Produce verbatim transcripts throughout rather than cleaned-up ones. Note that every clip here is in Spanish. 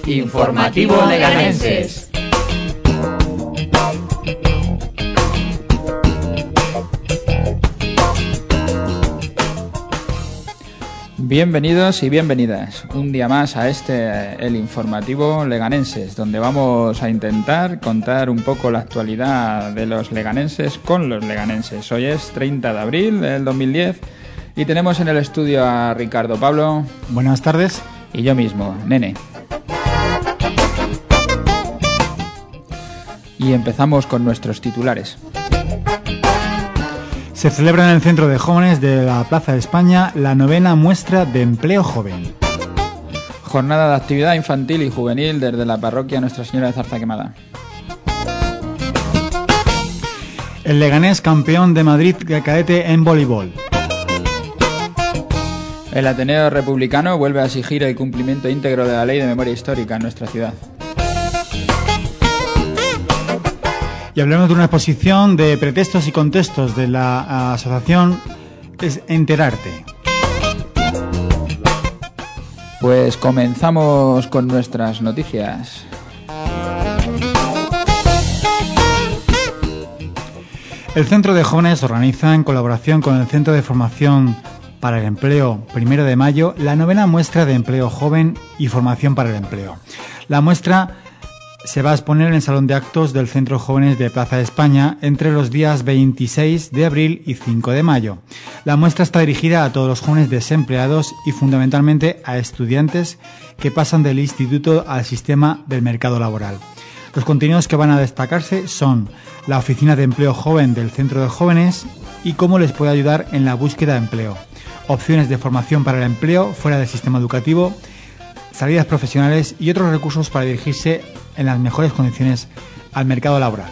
Informativo Leganenses. Bienvenidos y bienvenidas un día más a este, el Informativo Leganenses, donde vamos a intentar contar un poco la actualidad de los leganenses con los leganenses. Hoy es treinta de abril del dos mil diez y tenemos en el estudio a Ricardo Pablo. Buenas tardes. Y yo mismo, Nene. Y empezamos con nuestros titulares. Se celebra en el Centro de Jóvenes de la Plaza de España la novena muestra de empleo joven. Jornada de actividad infantil y juvenil desde la parroquia Nuestra Señora de Zarzaquemada. El Leganés campeón de Madrid cadete en voleibol. El Ateneo Republicano vuelve a exigir el cumplimiento íntegro de la Ley de Memoria Histórica en nuestra ciudad. Y hablamos de una exposición de pretextos y contextos de la asociación es Enterarte. Pues comenzamos con nuestras noticias. El Centro de Jóvenes organiza en colaboración con el Centro de Formación para el Empleo Primero de Mayo la novena muestra de empleo joven y formación para el empleo. La muestra se va a exponer en el Salón de Actos del Centro Jóvenes de Plaza de España entre los días veintiséis de abril y cinco de mayo. La muestra está dirigida a todos los jóvenes desempleados y fundamentalmente a estudiantes que pasan del instituto al sistema del mercado laboral. Los contenidos que van a destacarse son la oficina de empleo joven del Centro de Jóvenes y cómo les puede ayudar en la búsqueda de empleo, opciones de formación para el empleo fuera del sistema educativo, salidas profesionales y otros recursos para dirigirse en las mejores condiciones al mercado laboral.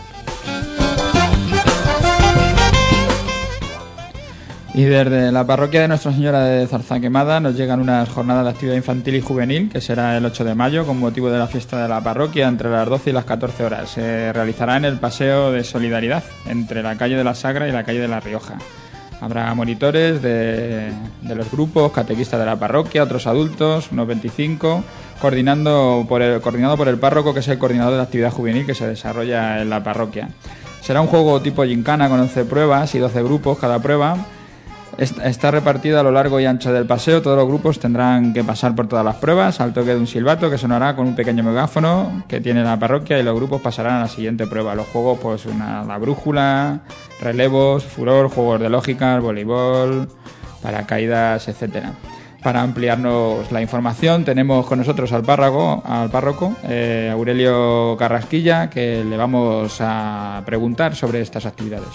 Y desde la parroquia de Nuestra Señora de Zarzaquemada nos llegan unas jornadas de actividad infantil y juvenil, que será el ocho de mayo, con motivo de la fiesta de la parroquia, entre las doce y las catorce horas. Se realizará en el Paseo de Solidaridad, entre la calle de la Sagra y la calle de La Rioja. Habrá monitores de, de los grupos, catequistas de la parroquia, otros adultos, unos veinticinco, coordinando por el, coordinado por el párroco, que es el coordinador de la actividad juvenil que se desarrolla en la parroquia. Será un juego tipo gincana con once pruebas y doce grupos cada prueba. Está repartido a lo largo y ancho del paseo. Todos los grupos tendrán que pasar por todas las pruebas al toque de un silbato que sonará con un pequeño megáfono que tiene la parroquia, y los grupos pasarán a la siguiente prueba. Los juegos, pues una, la brújula, relevos, furor, juegos de lógica, voleibol, paracaídas, etcétera. Para ampliarnos la información tenemos con nosotros al párroco, al párroco eh, Aurelio Carrasquilla, que le vamos a preguntar sobre estas actividades.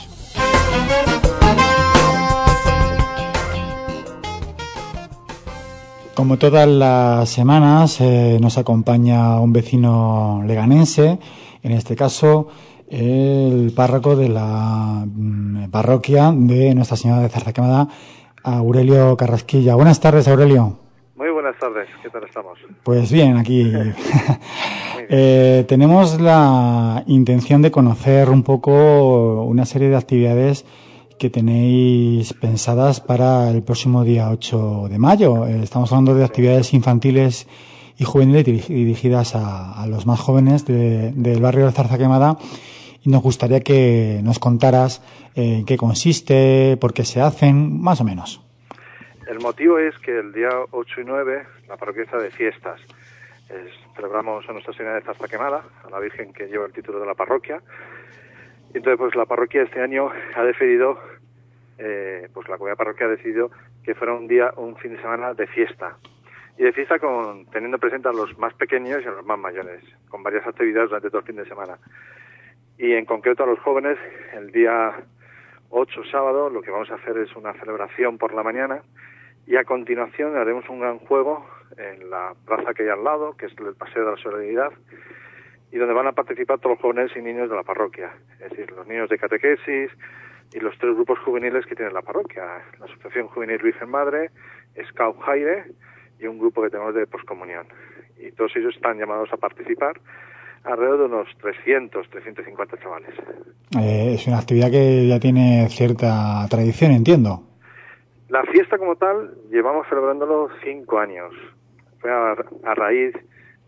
Como todas las semanas eh, nos acompaña un vecino leganense, en este caso el párroco de la mm, parroquia de Nuestra Señora de Zarzaquemada, Aurelio Carrasquilla. Buenas tardes, Aurelio. Muy buenas tardes, ¿qué tal estamos? Pues bien, aquí eh, tenemos la intención de conocer un poco una serie de actividades que tenéis pensadas para el próximo día ocho de mayo. Eh, estamos hablando de actividades infantiles y juveniles dirigidas a, a los más jóvenes de, del barrio de Zarzaquemada, y nos gustaría que nos contaras eh, en qué consiste, por qué se hacen, más o menos. El motivo es que el día ocho y nueve la parroquia está de fiestas. Es, celebramos a Nuestra Señora de Zarzaquemada, a la Virgen que lleva el título de la parroquia. Y entonces, pues la parroquia este año ha decidido, eh, pues la comunidad parroquial ha decidido que fuera un día, un fin de semana de fiesta. Y de fiesta con teniendo presente a los más pequeños y a los más mayores, con varias actividades durante todo el fin de semana. Y en concreto a los jóvenes, el día ocho, sábado, lo que vamos a hacer es una celebración por la mañana, y a continuación haremos un gran juego en la plaza que hay al lado, que es el Paseo de la Solidaridad, y donde van a participar todos los jóvenes y niños de la parroquia, es decir, los niños de catequesis y los tres grupos juveniles que tiene la parroquia, la Asociación Juvenil Virgen Madre, Scout Jaire y un grupo que tenemos de poscomunión. Y todos ellos están llamados a participar, alrededor de unos trescientos, trescientos cincuenta chavales. Eh, es una actividad que ya tiene cierta tradición, entiendo. La fiesta como tal llevamos celebrándolo cinco años. Fue a, a raíz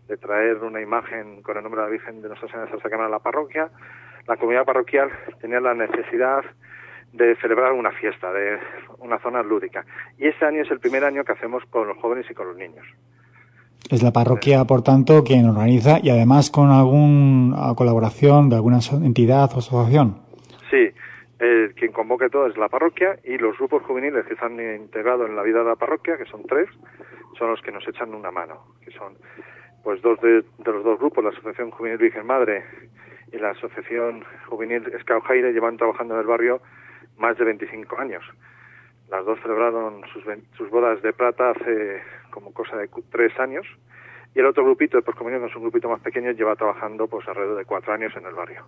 de traer una imagen con el nombre de la Virgen de Nuestra Señora de Zarzaquemada a la parroquia, la comunidad parroquial tenía la necesidad de celebrar una fiesta, de una zona lúdica. Y este año es el primer año que hacemos con los jóvenes y con los niños. Es la parroquia, por tanto, quien organiza y además con alguna colaboración de alguna entidad o asociación. Sí, eh, quien convoque todo es la parroquia y los grupos juveniles que están integrados en la vida de la parroquia, que son tres, son los que nos echan una mano, que son pues dos de, de los dos grupos, la Asociación Juvenil Virgen Madre y la Asociación Juvenil Escaujaire, llevan trabajando en el barrio más de veinticinco años. Las dos celebraron sus, sus bodas de plata hace como cosa de tres años y el otro grupito de poscomunión, que es un grupito más pequeño, lleva trabajando pues alrededor de cuatro años en el barrio.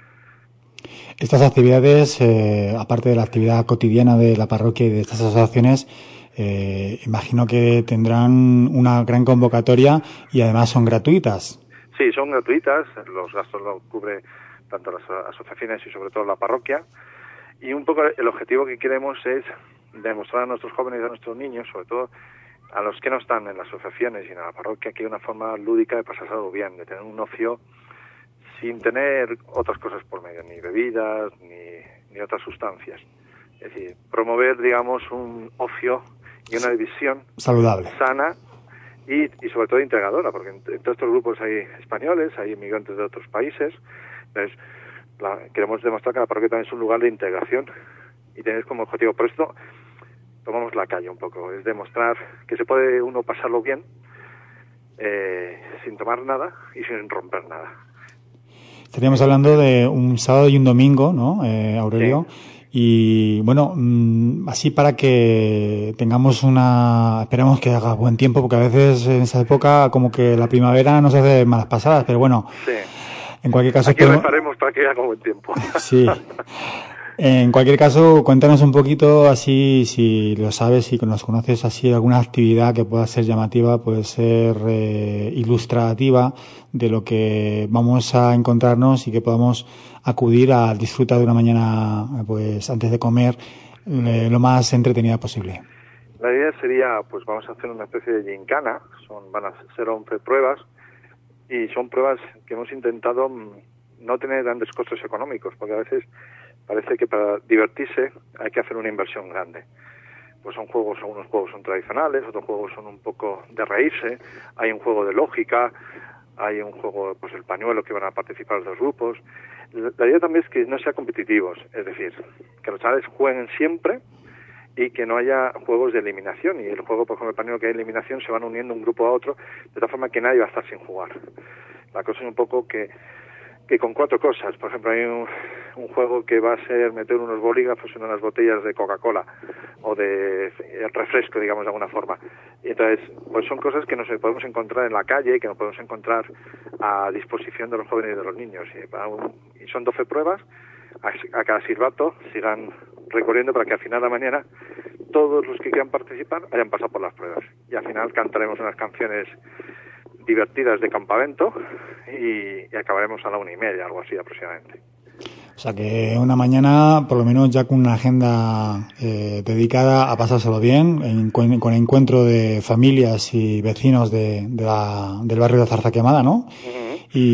Estas actividades, eh, aparte de la actividad cotidiana de la parroquia y de estas asociaciones, eh, imagino que tendrán una gran convocatoria y además son gratuitas. Sí, son gratuitas, los gastos los cubre tanto las asociaciones y sobre todo la parroquia. Y un poco el objetivo que queremos es demostrar a nuestros jóvenes y a nuestros niños, sobre todo a los que no están en las asociaciones y en la parroquia, que hay una forma lúdica de pasárselo bien, de tener un ocio sin tener otras cosas por medio, ni bebidas, ni, ni otras sustancias. Es decir, promover, digamos, un ocio y una visión saludable, sana y, y sobre todo integradora, porque en, en todos estos grupos hay españoles, hay inmigrantes de otros países. Entonces, la, queremos demostrar que la parroquia también es un lugar de integración y tener como objetivo, por esto tomamos la calle un poco, es demostrar que se puede uno pasarlo bien eh, sin tomar nada y sin romper nada. Estaríamos hablando de un sábado y un domingo, ¿no, eh, Aurelio? Sí. Y bueno, mmm, así para que tengamos una... Esperemos que haga buen tiempo, porque a veces en esa época como que la primavera nos hace malas pasadas, pero bueno, sí. En cualquier caso... Aquí reparemos para que haga buen tiempo. Sí. En cualquier caso, cuéntanos un poquito, así, si lo sabes, si nos conoces, así alguna actividad que pueda ser llamativa, puede ser eh, ilustrativa de lo que vamos a encontrarnos y que podamos acudir a disfrutar de una mañana, pues antes de comer, eh, lo más entretenida posible. La idea sería, pues vamos a hacer una especie de gincana, son, van a ser once pruebas y son pruebas que hemos intentado no tener grandes costos económicos, porque a veces parece que para divertirse hay que hacer una inversión grande. Pues son juegos, algunos juegos son tradicionales, otros juegos son un poco de reírse, hay un juego de lógica, hay un juego, pues el pañuelo, que van a participar los dos grupos. La idea también es que no sean competitivos, es decir, que los chavales jueguen siempre y que no haya juegos de eliminación. Y el juego, por ejemplo, el pañuelo, que hay eliminación, se van uniendo un grupo a otro, de tal forma que nadie va a estar sin jugar. La cosa es un poco que que con cuatro cosas, por ejemplo, hay un, un juego que va a ser meter unos bolígrafos en unas botellas de Coca-Cola o de refresco, digamos, de alguna forma. Y entonces, pues son cosas que nos podemos encontrar en la calle y que nos podemos encontrar a disposición de los jóvenes y de los niños. Y, y son doce pruebas, a, a cada silbato sigan recorriendo para que al final de la mañana todos los que quieran participar hayan pasado por las pruebas. Y al final cantaremos unas canciones divertidas de campamento y, y acabaremos a la una y media, algo así aproximadamente. O sea que una mañana, por lo menos ya con una agenda eh, dedicada a pasárselo bien, en, con encuentro de familias y vecinos de, de la, del barrio de Zarzaquemada, ¿no? Uh-huh.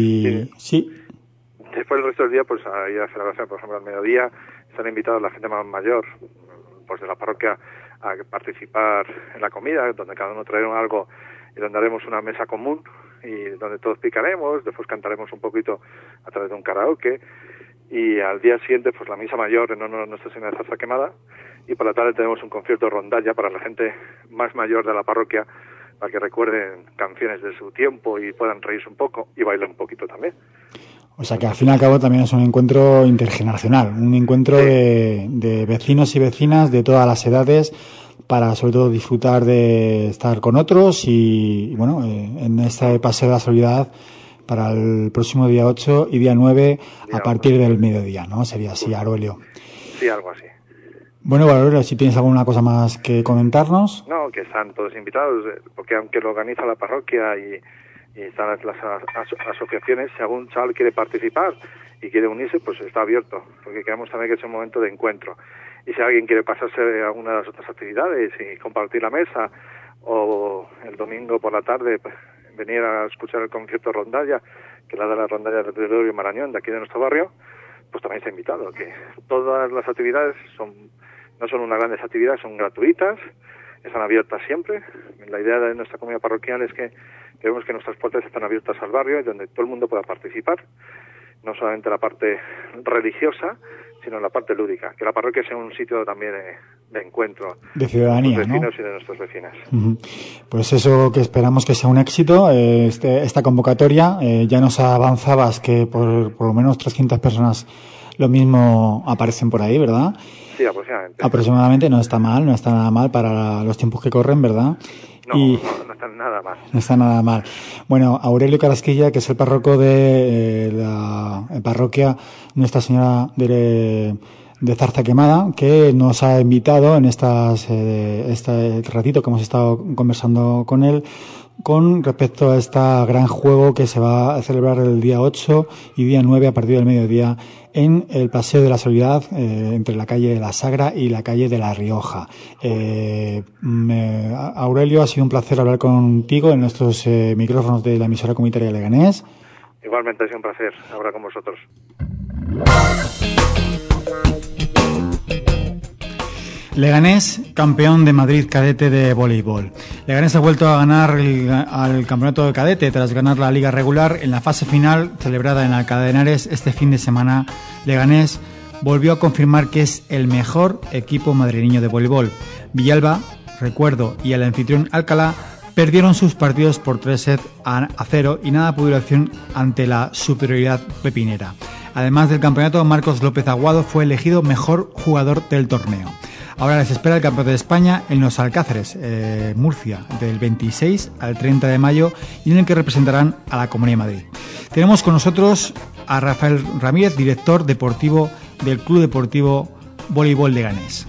Y sí. sí. Después del resto del día, pues ahí a la celebración, por ejemplo, al mediodía, están invitados la gente más mayor, pues de la parroquia, a participar en la comida, donde cada uno traerá algo y donde haremos una mesa común y donde todos picaremos, después cantaremos un poquito a través de un karaoke y al día siguiente pues la misa mayor en honor a Nuestra Señora de Zarzaquemada y por la tarde tenemos un concierto de rondalla para la gente más mayor de la parroquia para que recuerden canciones de su tiempo y puedan reírse un poco y bailar un poquito también. O sea que al fin y al cabo también es un encuentro intergeneracional, un encuentro sí. de, de vecinos y vecinas de todas las edades para sobre todo disfrutar de estar con otros y, y bueno, eh, en este paseo de la solidaridad para el próximo día ocho y día nueve día a partir ocho. Del mediodía, ¿no? Sería así, Aurelio. Sí, algo así. Bueno, Aurelio, si tienes alguna cosa más que comentarnos. No, que están todos invitados, porque aunque lo organiza la parroquia y, y están las, las aso- asociaciones, si algún chaval quiere participar y quiere unirse, pues está abierto, porque queremos también que es un momento de encuentro. Y si alguien quiere pasarse a alguna de las otras actividades y compartir la mesa, o el domingo por la tarde, pues, venir a escuchar el concierto Rondalla, que la da la Rondalla de Gregorio Marañón, de aquí de nuestro barrio, pues también está invitado, que todas las actividades son no son unas grandes actividades, son gratuitas, están abiertas siempre. La idea de nuestra comunidad parroquial es que queremos que nuestras puertas estén abiertas al barrio y donde todo el mundo pueda participar, no solamente la parte religiosa, sino la parte lúdica, que la parroquia sea un sitio también de, de encuentro de ciudadanía, de nuestros vecinos, ¿no? Y de nuestras vecinas. Uh-huh. Pues eso, que esperamos que sea un éxito, eh, este, esta convocatoria. Eh, ya nos avanzabas que por, por lo menos trescientas personas lo mismo aparecen por ahí, ¿verdad? Sí, aproximadamente. Aproximadamente, no está mal, no está nada mal para los tiempos que corren, ¿verdad? No, y no, no está nada mal. No está nada mal. Bueno, Aurelio Carrasquilla, que es el párroco de eh, la parroquia Nuestra Señora de, de Zarza Quemada, que nos ha invitado en estas eh, este ratito que hemos estado conversando con él, con respecto a este gran juego que se va a celebrar el día ocho y día nueve a partir del mediodía en el Paseo de la Soledad, eh, entre la calle de la Sagra y la calle de La Rioja. Eh, me, Aurelio, ha sido un placer hablar contigo en nuestros eh, micrófonos de la emisora comunitaria de Leganés. Igualmente ha sido un placer hablar con vosotros. Leganés, campeón de Madrid cadete de voleibol. Leganés ha vuelto a ganar el, al campeonato de cadete tras ganar la liga regular en la fase final celebrada en Alcalá de Henares este fin de semana. Leganés volvió a confirmar que es el mejor equipo madrileño de voleibol. Villalba, Recuerdo y el anfitrión Alcalá perdieron sus partidos por tres sets a cero y nada pudo hacer ante la superioridad pepinera. Además del campeonato, Marcos López Aguado fue elegido mejor jugador del torneo. Ahora les espera el Campeonato de España en Los Alcázares, eh, Murcia, del veintiséis al treinta de mayo, y en el que representarán a la Comunidad de Madrid. Tenemos con nosotros a Rafael Ramírez, director deportivo del Club Deportivo Voleibol Leganés.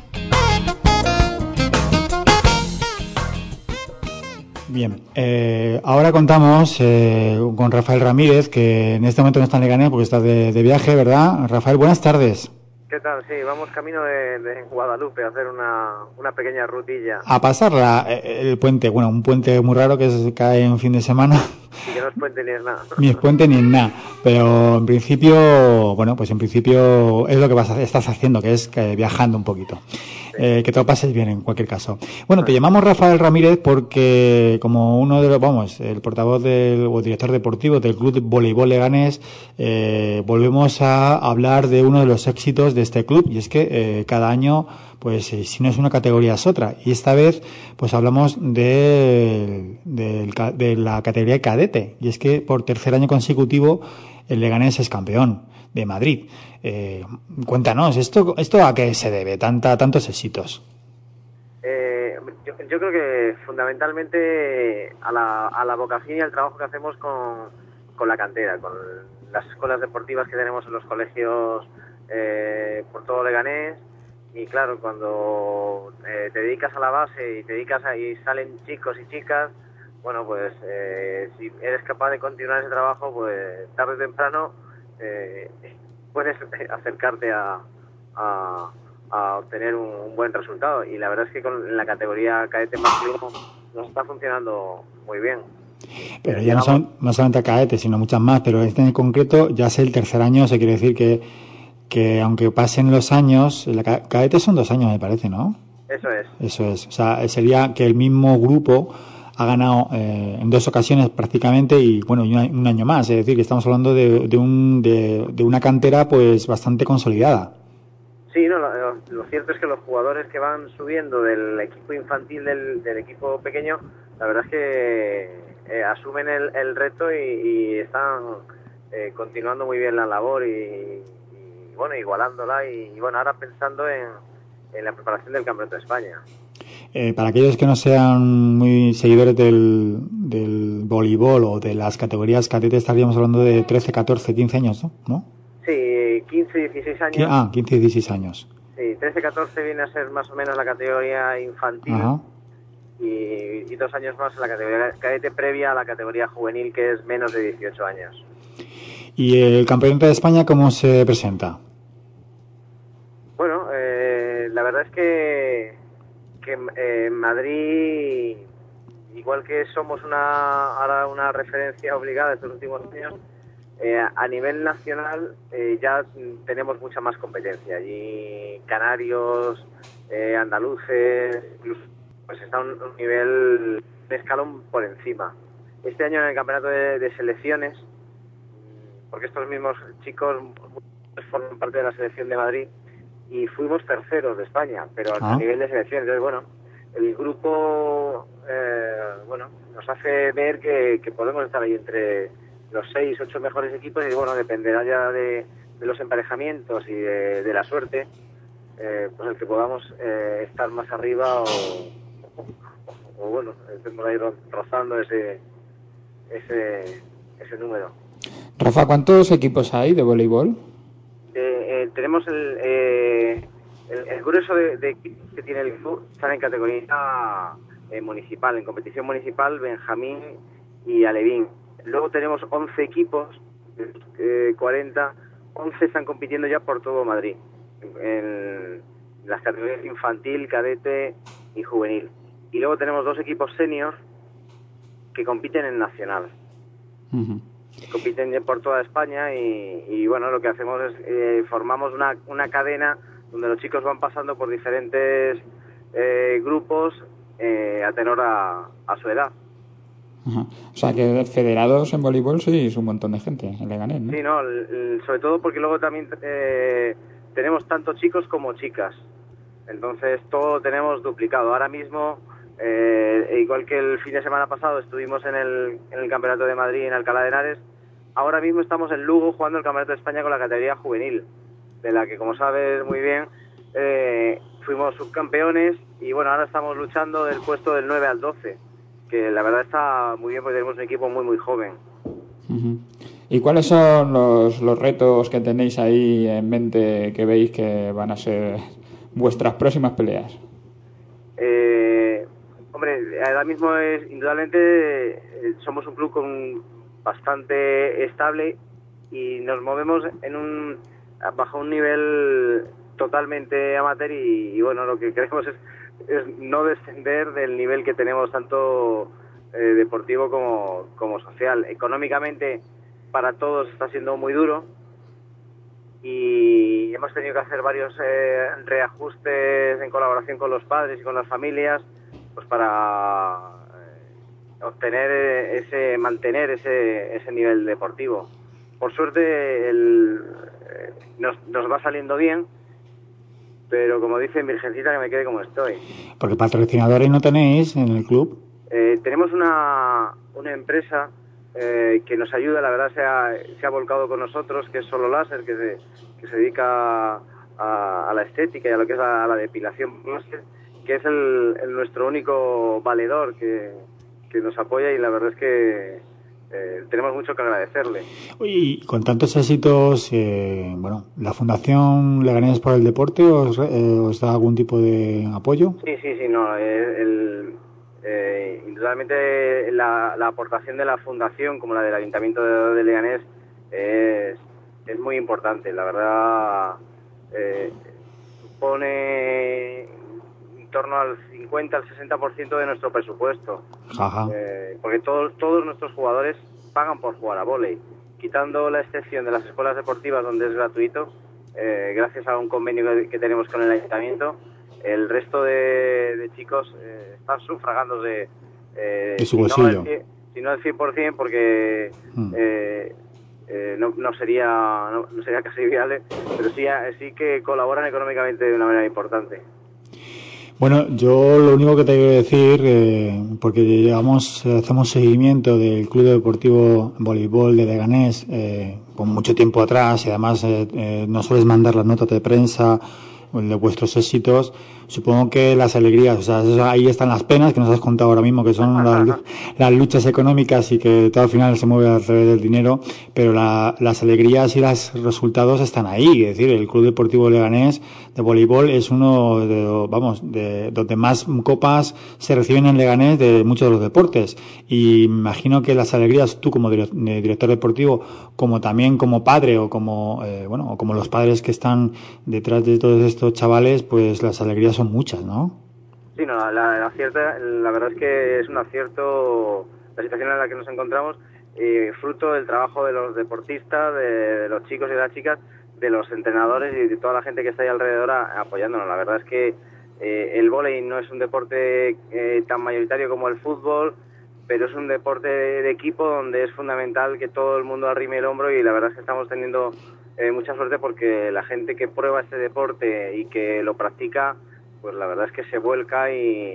Bien, eh, ahora contamos eh, con Rafael Ramírez, que en este momento no está en Leganés porque está de, de viaje, ¿verdad? Rafael, buenas tardes. ¿Qué tal? Sí, vamos camino de, de Guadalupe a hacer una, una pequeña rutilla. A pasar la, el puente, bueno, un puente muy raro que se cae en fin de semana. Y que no es puente ni es nada. Ni es puente ni es nada. Pero en principio, bueno, pues en principio es lo que vas a, estás haciendo, que es que viajando un poquito. Sí. Eh, que te lo pases bien en cualquier caso. Bueno, te llamamos Rafael Ramírez porque como uno de los, vamos, el portavoz del, o director deportivo del Club de Voleibol Leganés, eh, volvemos a hablar de uno de los éxitos de este club, y es que eh, cada año, pues eh, si no es una categoría es otra, y esta vez pues hablamos de, de, de la categoría de cadete, y es que por tercer año consecutivo el Leganés es campeón de Madrid. Eh, cuéntanos, ¿esto esto a qué se debe, tanta tantos éxitos? Eh, yo, yo creo que fundamentalmente a la, a la vocación y al trabajo que hacemos con, con la cantera, con las escuelas deportivas que tenemos en los colegios eh, por todo Leganés. Y claro, cuando eh, te dedicas a la base y te dedicas a, y salen chicos y chicas, bueno, pues eh, si eres capaz de continuar ese trabajo, pues tarde o temprano eh, puedes acercarte a, a, a obtener un, un buen resultado. Y la verdad es que con la categoría cadete masculino nos está funcionando muy bien. Pero ya no, son, no solamente cadete, sino muchas más, pero este en concreto ya es el tercer año, se quiere decir que que aunque pasen los años, la cadete son dos años me parece, ¿no? Eso es. Eso es, o sea, sería que el mismo grupo ha ganado eh, en dos ocasiones prácticamente y bueno, y un, un año más, es decir, que estamos hablando de, de, un, de, de una cantera pues bastante consolidada. Sí, no, lo, lo cierto es que los jugadores que van subiendo del equipo infantil del, del equipo pequeño, la verdad es que eh, asumen el, el reto y, y están eh, continuando muy bien la labor y bueno, igualándola y, y bueno, ahora pensando en, en la preparación del Campeonato de España. Eh, para aquellos que no sean muy seguidores del, del voleibol o de las categorías cadete, estaríamos hablando de trece, catorce, quince años, ¿no? Sí, quince, dieciséis años. Ah, quince, dieciséis años. Sí, trece, catorce viene a ser más o menos la categoría infantil. Ajá. Y, y dos años más en la categoría cadete previa a la categoría juvenil, que es menos de dieciocho años. ¿Y el Campeonato de España cómo se presenta? Bueno, eh, la verdad es que, que eh, Madrid y, igual que somos una ahora una referencia obligada estos últimos años, eh, a nivel nacional eh, ya tenemos mucha más competencia. Allí canarios, eh, andaluces, incluso pues está un, un nivel de escalón por encima. Este año en el campeonato de, de selecciones, porque estos mismos chicos forman parte de la selección de Madrid y fuimos terceros de España, pero ah. a nivel de selecciones. Entonces, bueno, el grupo eh, bueno nos hace ver que, que podemos estar ahí entre los seis, ocho mejores equipos y bueno, dependerá ya de, de los emparejamientos y de, de la suerte, eh, pues el que podamos eh, estar más arriba o, o, o bueno, estemos ahí rozando ese ese ese número. Rafa, ¿cuántos equipos hay de voleibol? Eh, eh, tenemos el, eh, el, el grueso de, de equipos que tiene el club, están en categoría eh, municipal, en competición municipal, Benjamín y Alevín. Luego tenemos once equipos, eh, cuarenta, once están compitiendo ya por todo Madrid, en, en las categorías infantil, cadete y juvenil. Y luego tenemos dos equipos senior que compiten en nacional. Uh-huh. Compiten por toda España y, y bueno, lo que hacemos es eh, formamos una, una cadena donde los chicos van pasando por diferentes eh, grupos eh, a tenor a, a su edad. Ajá. O sea que federados en voleibol sois un montón de gente en Leganés, ¿no? Sí, no, el, el, sobre todo porque luego también eh, tenemos tanto chicos como chicas, entonces todo lo tenemos duplicado. Ahora mismo, eh, igual que el fin de semana pasado estuvimos en el, en el Campeonato de Madrid en Alcalá de Henares, ahora mismo estamos en Lugo jugando el Campeonato de España con la categoría juvenil, de la que, como sabes muy bien, eh, fuimos subcampeones y bueno, ahora estamos luchando del puesto del nueve al doce, que la verdad está muy bien porque tenemos un equipo muy muy joven. Uh-huh. ¿Y cuáles son los, los retos que tenéis ahí en mente que veis que van a ser vuestras próximas peleas? Eh, hombre, ahora mismo es indudablemente eh, somos un club con bastante estable y nos movemos en un bajo un nivel totalmente amateur y, y bueno, lo que queremos es, es no descender del nivel que tenemos tanto eh, deportivo como, como social. Económicamente para todos está siendo muy duro y hemos tenido que hacer varios eh, reajustes en colaboración con los padres y con las familias, pues para eh, obtener ese, mantener ese, ese nivel deportivo. Por suerte el, eh, nos, nos va saliendo bien, pero como dice Virgencita, que me quede como estoy. Porque patrocinadores no tenéis en el club. Eh, tenemos una, una empresa eh, que nos ayuda, la verdad se ha, se ha volcado con nosotros, que es Solo Láser, que se, que se dedica a, a la estética y a lo que es la, a la depilación, que es el, el nuestro único valedor que, que nos apoya y la verdad es que eh, tenemos mucho que agradecerle. Y con tantos éxitos, eh, bueno, ¿la Fundación Leganés por el Deporte os, eh, os da algún tipo de apoyo? Sí, sí, sí, no, eh, el... Eh, indudablemente la, la aportación de la Fundación como la del Ayuntamiento de, de Leganés es, es muy importante. La verdad eh, supone en torno al cincuenta al sesenta por ciento de nuestro presupuesto. Ajá. Eh, porque todos, todos nuestros jugadores pagan por jugar a vóley, quitando la excepción de las escuelas deportivas donde es gratuito, eh, gracias a un convenio que, que tenemos con el Ayuntamiento. El resto de, de chicos eh, están sufragándose eh, de su bolsillo. Si, no si no al cien por ciento, porque mm. eh, eh, no, no sería no, no sería casi viable, pero sí, sí que colaboran económicamente de una manera importante. Bueno, yo lo único que te quiero decir, eh, porque llevamos, hacemos seguimiento del Club Deportivo Voleibol de Leganés eh, con mucho tiempo atrás y además eh, eh, nos sueles mandar las notas de prensa de vuestros éxitos. Supongo que las alegrías, o sea, eso, ahí están las penas que nos has contado ahora mismo, que son las, las luchas económicas y que todo al final se mueve a través del dinero, pero la, las alegrías y los resultados están ahí. Es decir, el Club Deportivo Leganés de voleibol es uno de, vamos, de donde más copas se reciben en Leganés de muchos de los deportes. Y me imagino que las alegrías, tú como director deportivo, como también como padre o como, eh, bueno, o como los padres que están detrás de todos estos chavales, pues las alegrías son muchas, ¿no? Sí, no, la, la, la, cierta, la verdad es que es un acierto la situación en la que nos encontramos, eh, fruto del trabajo de los deportistas, de, de los chicos y de las chicas, de los entrenadores y de toda la gente que está ahí alrededor a, apoyándonos. La verdad es que eh, el vóley no es un deporte eh, tan mayoritario como el fútbol, pero es un deporte de, de equipo donde es fundamental que todo el mundo arrime el hombro, y la verdad es que estamos teniendo eh, mucha suerte porque la gente que prueba este deporte y que lo practica, pues la verdad es que se vuelca y,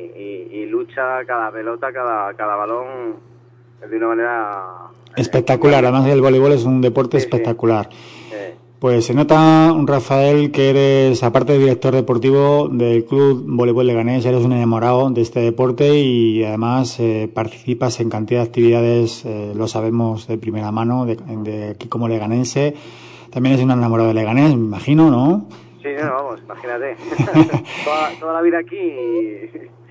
y, y lucha cada pelota, cada, cada balón de una manera espectacular. Además el voleibol es un deporte sí, espectacular. Sí. Eh. Pues se nota, Rafael, que eres, aparte de director deportivo del Club Voleibol Leganés, eres un enamorado de este deporte y además eh, participas en cantidad de actividades, eh, lo sabemos de primera mano, de, de aquí como leganense. También eres un enamorado de Leganés, me imagino, ¿no? Sí, no, vamos, imagínate. toda, toda la vida aquí y,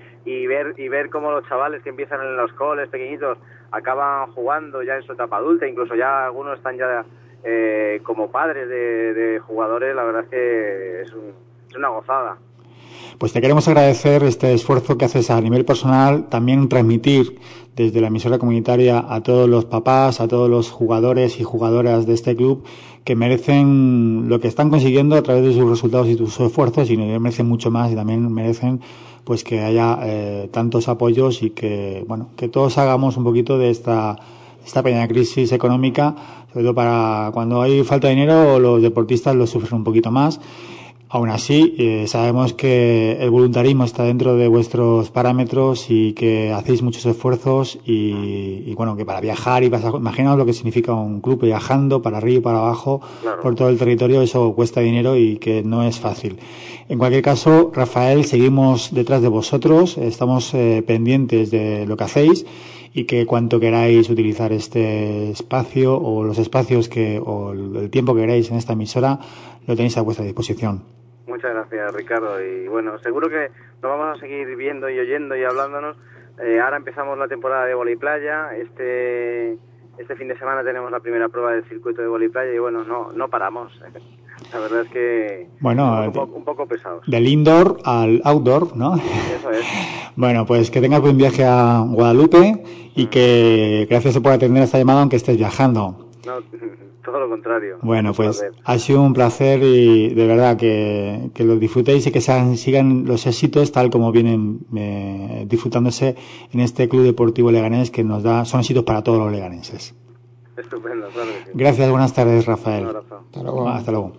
y ver y ver cómo los chavales que empiezan en los coles pequeñitos acaban jugando ya en su etapa adulta, incluso ya algunos están ya eh, como padres de, de jugadores, la verdad es que es, un, es una gozada. Pues te queremos agradecer este esfuerzo que haces a nivel personal, también transmitir desde la emisora comunitaria a todos los papás, a todos los jugadores y jugadoras de este club que merecen lo que están consiguiendo a través de sus resultados y sus esfuerzos, y merecen mucho más, y también merecen pues que haya eh, tantos apoyos y que bueno que todos hagamos un poquito de esta esta pequeña crisis económica, sobre todo para cuando hay falta de dinero los deportistas lo sufren un poquito más. Aún así, eh, sabemos que el voluntarismo está dentro de vuestros parámetros y que hacéis muchos esfuerzos y, y bueno, que para viajar y pasar, imaginaos lo que significa un club viajando para arriba y para abajo, claro, por todo el territorio, eso cuesta dinero y que no es fácil. En cualquier caso, Rafael, seguimos detrás de vosotros, estamos eh, pendientes de lo que hacéis y que cuanto queráis utilizar este espacio o los espacios que o el tiempo que queráis en esta emisora, lo tenéis a vuestra disposición. Muchas gracias, Ricardo, y bueno, seguro que nos vamos a seguir viendo y oyendo y hablándonos. Eh, ahora empezamos la temporada de Vóley Playa, este este fin de semana tenemos la primera prueba del circuito de Vóley Playa y bueno, no no paramos. La verdad es que bueno, un poco, un poco pesados. Del indoor al outdoor, ¿no? Eso es. Bueno, pues que tengas buen viaje a Guadalupe y que gracias por atender esta llamada aunque estés viajando. No, todo lo contrario. Bueno, pues ha sido un placer y de verdad que, que lo disfrutéis y que sean, sigan los éxitos tal como vienen eh, disfrutándose en este Club Deportivo Leganés que nos da, son éxitos para todos los leganenses. Estupendo, claro que sí. Gracias, buenas tardes, Rafael. Un abrazo. Hasta luego. Hasta luego.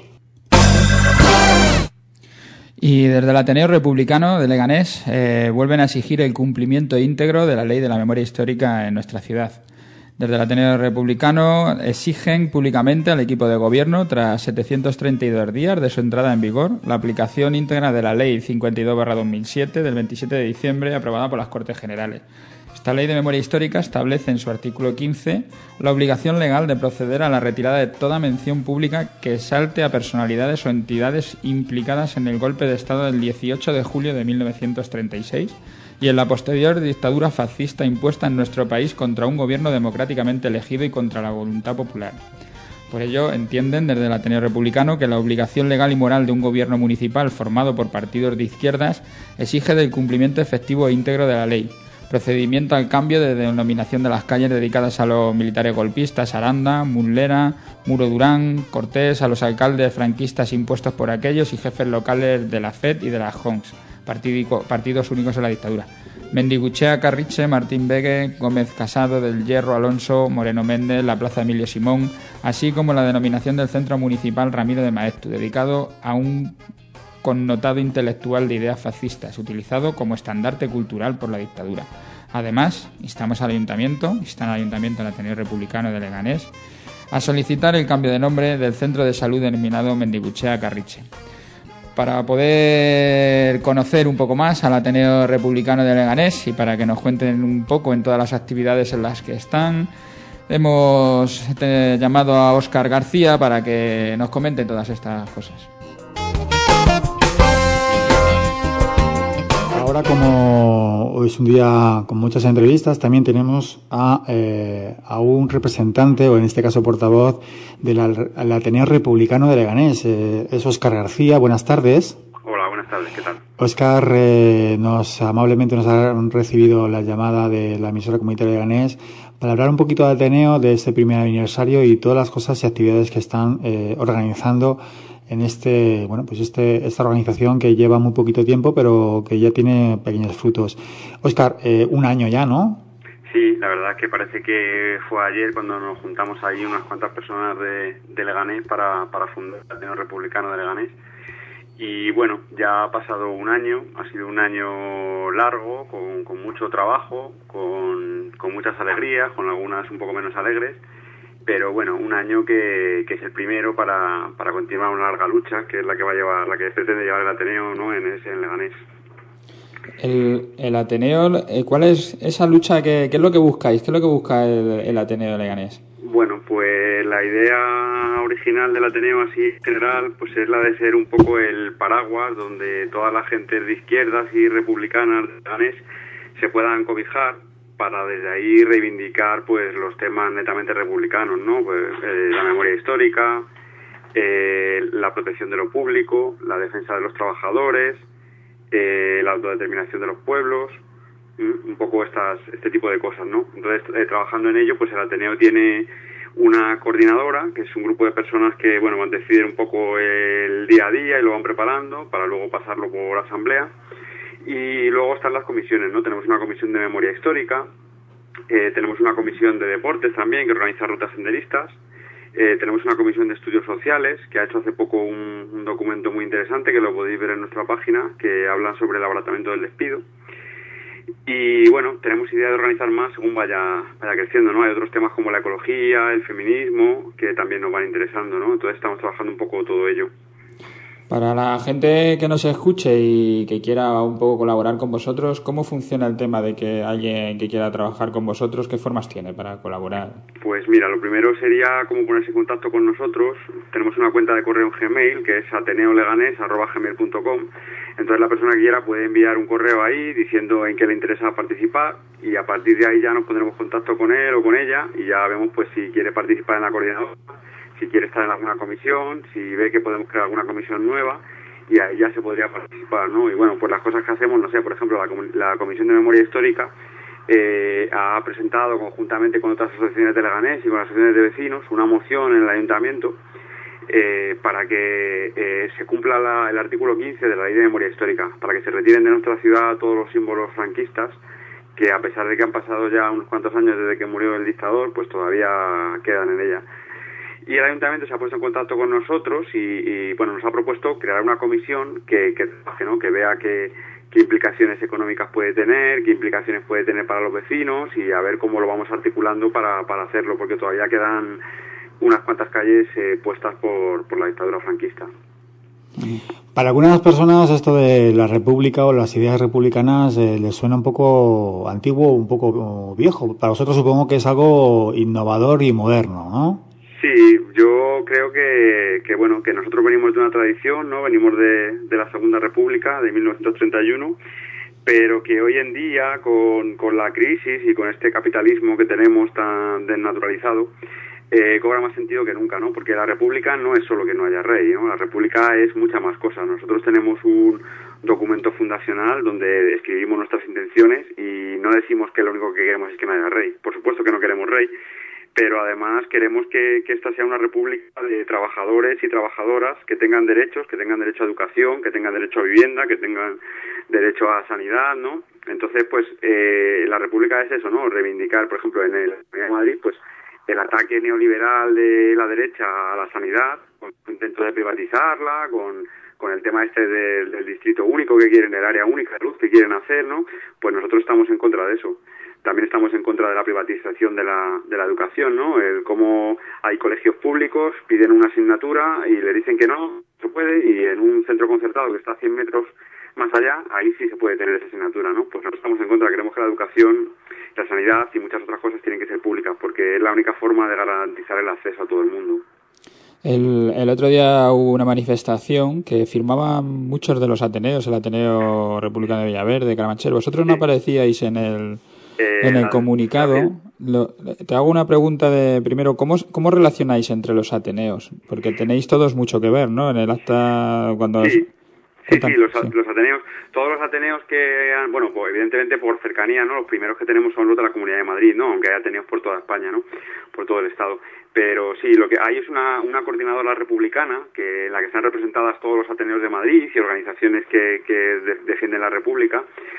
Y desde el Ateneo Republicano de Leganés eh, vuelven a exigir el cumplimiento íntegro de la Ley de la Memoria Histórica en nuestra ciudad. Desde el Ateneo Republicano exigen públicamente al equipo de gobierno, tras setecientos treinta y dos días de su entrada en vigor, la aplicación íntegra de la Ley cincuenta y dos barra dos mil siete del veintisiete de diciembre aprobada por las Cortes Generales. Esta Ley de Memoria Histórica establece en su artículo quince la obligación legal de proceder a la retirada de toda mención pública que exalte a personalidades o entidades implicadas en el golpe de Estado del dieciocho de julio de mil novecientos treinta y seis y en la posterior dictadura fascista impuesta en nuestro país contra un gobierno democráticamente elegido y contra la voluntad popular. Por ello, entienden desde el Ateneo Republicano que la obligación legal y moral de un gobierno municipal formado por partidos de izquierdas exige del cumplimiento efectivo e íntegro de la ley, procedimiento al cambio de denominación de las calles dedicadas a los militares golpistas, Aranda, Muslera, Muro Durán, Cortés, a los alcaldes franquistas impuestos por aquellos y jefes locales de la F E D y de la J O N S, partidos únicos en la dictadura. Mendiguchea, Carriche, Martín Begue, Gómez Casado, Del Hierro, Alonso, Moreno Méndez, la Plaza Emilio Simón, así como la denominación del Centro Municipal Ramiro de Maeztu, dedicado a un connotado intelectual de ideas fascistas, utilizado como estandarte cultural por la dictadura. Además, instamos al Ayuntamiento, instan al Ayuntamiento del Ateneo Republicano de Leganés, a solicitar el cambio de nombre del centro de salud denominado Mendiguchea Carriche. Para poder conocer un poco más al Ateneo Republicano de Leganés y para que nos cuenten un poco en todas las actividades en las que están, hemos llamado a Óscar García para que nos comente todas estas cosas. Ahora, como hoy es un día con muchas entrevistas, también tenemos a, eh, a un representante, o en este caso portavoz, del Ateneo Republicano de Leganés. Eh, es Óscar García. Buenas tardes. Hola, buenas tardes, ¿qué tal? Óscar eh, nos amablemente nos ha recibido la llamada de la emisora comunitaria de Leganés para hablar un poquito de Ateneo, de este primer aniversario y todas las cosas y actividades que están eh, organizando en este, bueno, pues este, esta organización que lleva muy poquito tiempo, pero que ya tiene pequeños frutos. Óscar, eh, un año ya, ¿no? Sí, la verdad es que parece que fue ayer cuando nos juntamos ahí unas cuantas personas de, de Leganés para, para fundar el Ateneo Republicano de Leganés. Y bueno, ya ha pasado un año, ha sido un año largo, con, con mucho trabajo, con, con muchas alegrías, con algunas un poco menos alegres, pero bueno, un año que, que es el primero para, para continuar una larga lucha, que es la que va a llevar, la que pretende llevar el Ateneo, ¿no?, en ese en Leganés. El, el Ateneo, ¿cuál es esa lucha? Que, ¿Qué es lo que buscáis? ¿Qué es lo que busca el, el Ateneo de Leganés? Bueno, pues la idea original del Ateneo así en general pues es la de ser un poco el paraguas donde toda la gente de izquierdas y republicanas de Leganés se puedan cobijar para desde ahí reivindicar pues los temas netamente republicanos, ¿no? Pues eh, la memoria histórica, eh, la protección de lo público, la defensa de los trabajadores, eh, la autodeterminación de los pueblos, un poco estas este tipo de cosas, ¿no? Entonces, eh, trabajando en ello, pues el Ateneo tiene una coordinadora, que es un grupo de personas que, bueno, van a decidir un poco el día a día y lo van preparando para luego pasarlo por asamblea. Y luego están las comisiones, ¿no? Tenemos una comisión de memoria histórica, eh, tenemos una comisión de deportes también, que organiza rutas senderistas, eh, tenemos una comisión de estudios sociales, que ha hecho hace poco un, un documento muy interesante, que lo podéis ver en nuestra página, que habla sobre el abaratamiento del despido. Y bueno, tenemos idea de organizar más según vaya vaya creciendo, ¿no? Hay otros temas como la ecología, el feminismo, que también nos van interesando, ¿no? Entonces estamos trabajando un poco todo ello. Para la gente que nos escuche y que quiera un poco colaborar con vosotros, ¿cómo funciona el tema de que alguien que quiera trabajar con vosotros? ¿Qué formas tiene para colaborar? Pues mira, lo primero sería cómo ponerse en contacto con nosotros. Tenemos una cuenta de correo en Gmail, que es ateneoleganes arroba gmail punto com. Entonces la persona que quiera puede enviar un correo ahí diciendo en qué le interesa participar y a partir de ahí ya nos pondremos en contacto con él o con ella y ya vemos pues si quiere participar en la coordinadora, si quiere estar en alguna comisión, si ve que podemos crear alguna comisión nueva y ahí ya se podría participar, ¿no? Y bueno, pues las cosas que hacemos, no sé, por ejemplo, la, la Comisión de Memoria Histórica eh, ha presentado conjuntamente con otras asociaciones de Leganés y con las asociaciones de vecinos una moción en el ayuntamiento eh, para que eh, se cumpla la, el artículo quince de la Ley de Memoria Histórica, para que se retiren de nuestra ciudad todos los símbolos franquistas que a pesar de que han pasado ya unos cuantos años desde que murió el dictador, pues todavía quedan en ella. Y el ayuntamiento se ha puesto en contacto con nosotros y, y bueno, nos ha propuesto crear una comisión que, que trabaje, ¿no? Que vea qué, qué implicaciones económicas puede tener, qué implicaciones puede tener para los vecinos y a ver cómo lo vamos articulando para, para hacerlo, porque todavía quedan unas cuantas calles eh, puestas por, por la dictadura franquista. Para algunas personas esto de la república o las ideas republicanas eh, les suena un poco antiguo, un poco viejo. Para vosotros supongo que es algo innovador y moderno, ¿no? Sí, yo creo que, que bueno, que nosotros venimos de una tradición, ¿no? Venimos de, de la Segunda República, de mil novecientos treinta y uno, pero que hoy en día, con, con la crisis y con este capitalismo que tenemos tan desnaturalizado, eh, cobra más sentido que nunca, ¿no? Porque la República no es solo que no haya rey, ¿no? La República es mucha más cosas. Nosotros tenemos un documento fundacional donde escribimos nuestras intenciones y no decimos que lo único que queremos es que no haya rey. Por supuesto que no queremos rey, pero además queremos que, que esta sea una república de trabajadores y trabajadoras que tengan derechos, que tengan derecho a educación, que tengan derecho a vivienda, que tengan derecho a sanidad, ¿no? Entonces, pues, eh, la república es eso, ¿no? Reivindicar, por ejemplo, en el en Madrid, pues, el ataque neoliberal de la derecha a la sanidad, con el intento de privatizarla, con, con el tema este del, del distrito único que quieren, el área única de luz que quieren hacer, ¿no? Pues nosotros estamos en contra de eso. También estamos en contra de la privatización de la, de la educación, ¿no? El cómo hay colegios públicos, piden una asignatura y le dicen que no, se puede, y en un centro concertado que está a cien metros más allá, ahí sí se puede tener esa asignatura, ¿no? Pues nosotros estamos en contra, queremos que la educación, la sanidad y muchas otras cosas tienen que ser públicas, porque es la única forma de garantizar el acceso a todo el mundo. El, el otro día hubo una manifestación que firmaban muchos de los ateneos, el Ateneo Republicano de Villaverde, Carabanchel. Vosotros no aparecíais en el... Eh, en el comunicado. Lo, te hago una pregunta de primero, ¿cómo, ¿cómo relacionáis entre los ateneos? Porque tenéis todos mucho que ver, ¿no? En el acta, cuando... Sí, Sí, sí, los, sí, los Ateneos, todos los Ateneos que han, bueno, pues evidentemente por cercanía, ¿no? Los primeros que tenemos son los de la Comunidad de Madrid, ¿no? Aunque hay Ateneos por toda España, ¿no? Por todo el Estado. Pero sí, lo que hay es una, una coordinadora republicana, que en la que están representadas todos los Ateneos de Madrid y organizaciones que, que de, defienden la República.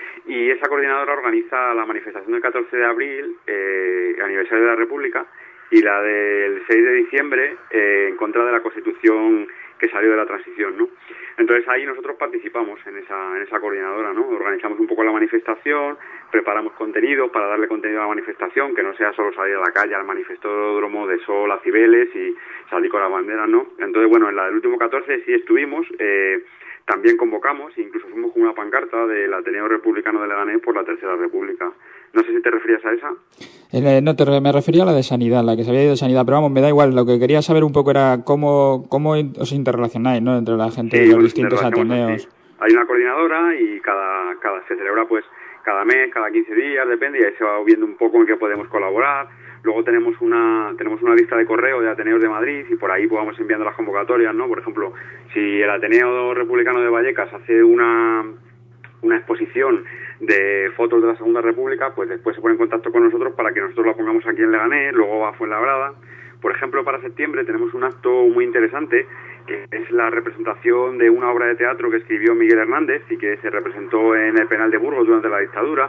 Y esa coordinadora organiza la manifestación del catorce de abril, eh, aniversario de la República, y la del seis de diciembre, eh, en contra de la Constitución que salió de la transición, ¿no? Entonces ahí nosotros participamos en esa en esa coordinadora, ¿no? Organizamos un poco la manifestación, preparamos contenido para darle contenido a la manifestación, que no sea solo salir a la calle al manifestódromo de Sol a Cibeles y salir con las banderas, ¿no? Entonces, bueno, en la del último catorce sí estuvimos, eh, también convocamos, incluso fuimos con una pancarta del Ateneo Republicano de Leganés por la Tercera República. No sé si te referías a esa. Eh, no, te, me refería a la de Sanidad, la que se había ido de Sanidad, pero vamos, me da igual. Lo que quería saber un poco era cómo cómo os interrelacionáis, ¿no? Entre la gente sí, de los distintos Ateneos. Así. Hay una coordinadora y cada, cada se celebra pues cada mes, cada quince días, depende, y ahí se va viendo un poco en qué podemos colaborar. Luego tenemos una tenemos una lista de correo de Ateneos de Madrid y por ahí pues vamos enviando las convocatorias, ¿no? Por ejemplo, si el Ateneo Republicano de Vallecas hace una una exposición de fotos de la Segunda República, pues después se pone en contacto con nosotros para que nosotros la pongamos aquí en Leganés, luego va a Fuenlabrada. Por ejemplo, para septiembre tenemos un acto muy interesante, que es la representación de una obra de teatro que escribió Miguel Hernández y que se representó en el penal de Burgos durante la dictadura,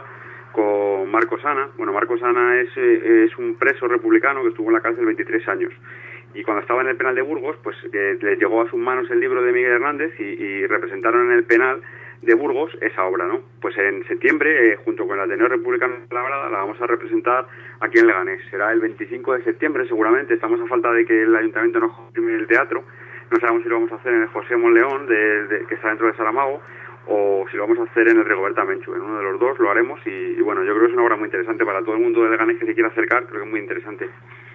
con Marcos Ana. Bueno, Marcos Ana es, es un preso republicano que estuvo en la cárcel veintitrés años. Y cuando estaba en el penal de Burgos, pues eh, le llegó a sus manos el libro de Miguel Hernández y, y representaron en el penal de Burgos esa obra, ¿no? Pues en septiembre, eh, junto con el Ateneo Republicano de la Labrada, la vamos a representar aquí en Leganés. Será el veinticinco de septiembre, seguramente. Estamos a falta de que el Ayuntamiento nos confirme el teatro. No sabemos si lo vamos a hacer en el José Monleón, de, de, que está dentro de Saramago, o si lo vamos a hacer en el Rigoberta Menchú. En uno de los dos lo haremos y, y bueno, yo creo que es una obra muy interesante para todo el mundo de Leganés que se quiera acercar. Creo que es muy interesante.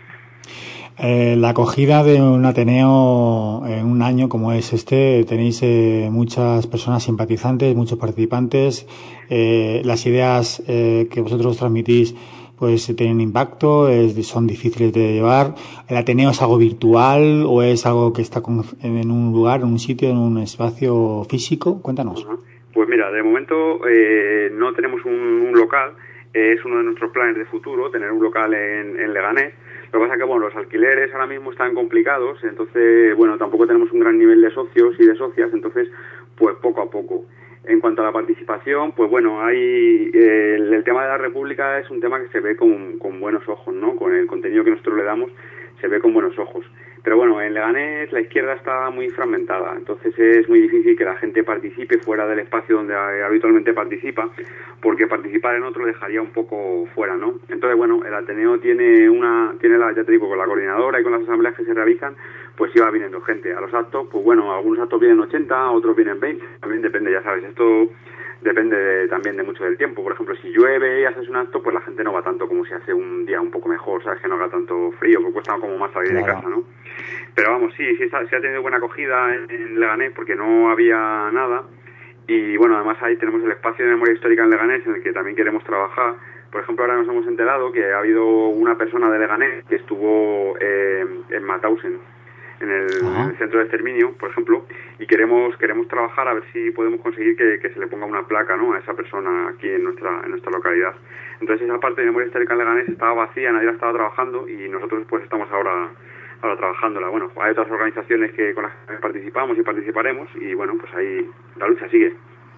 Eh, la acogida de un Ateneo en un año como es este, tenéis eh, muchas personas simpatizantes, muchos participantes, eh, las ideas eh, que vosotros transmitís pues tienen impacto, es, son difíciles de llevar. ¿El Ateneo es algo virtual o es algo que está con, en un lugar, en un sitio, en un espacio físico? Cuéntanos. Uh-huh. Pues mira, de momento eh, no tenemos un, un local, eh, es uno de nuestros planes de futuro, tener un local en, en Leganés. Lo que pasa es que, bueno, los alquileres ahora mismo están complicados, entonces, bueno, tampoco tenemos un gran nivel de socios y de socias, entonces, pues poco a poco. En cuanto a la participación, pues bueno, hay eh, el, el tema de la República es un tema que se ve con, con buenos ojos, ¿no? Con el contenido que nosotros le damos, se ve con buenos ojos. Pero bueno, en Leganés la izquierda está muy fragmentada, entonces es muy difícil que la gente participe fuera del espacio donde habitualmente participa, porque participar en otro dejaría un poco fuera, ¿no? Entonces, bueno, el Ateneo tiene una, tiene la, ya te digo, con la coordinadora y con las asambleas que se realizan, pues iba viniendo gente. A los actos, pues bueno, algunos actos vienen ochenta, otros vienen veinte, también depende, ya sabes, esto depende de, también de mucho del tiempo. Por ejemplo, si llueve y haces un acto, pues la gente no va tanto como si hace un día un poco mejor, sabes, que no haga tanto frío, porque cuesta como más salir claro. de casa, ¿no? Pero vamos, sí, sí se ha tenido buena acogida en Leganés porque no había nada. Y bueno, además ahí tenemos el espacio de memoria histórica en Leganés en el que también queremos trabajar. Por ejemplo, ahora nos hemos enterado que ha habido una persona de Leganés que estuvo eh, en Mauthausen, en el, en el centro de exterminio, por ejemplo, y queremos queremos trabajar a ver si podemos conseguir que, que se le ponga una placa, ¿no?, a esa persona aquí en nuestra en nuestra localidad. Entonces esa parte de memoria histórica en Leganés estaba vacía, nadie la estaba trabajando y nosotros pues estamos ahora ahora trabajándola. Bueno, hay otras organizaciones que con las que participamos y participaremos y bueno, pues ahí la lucha sigue.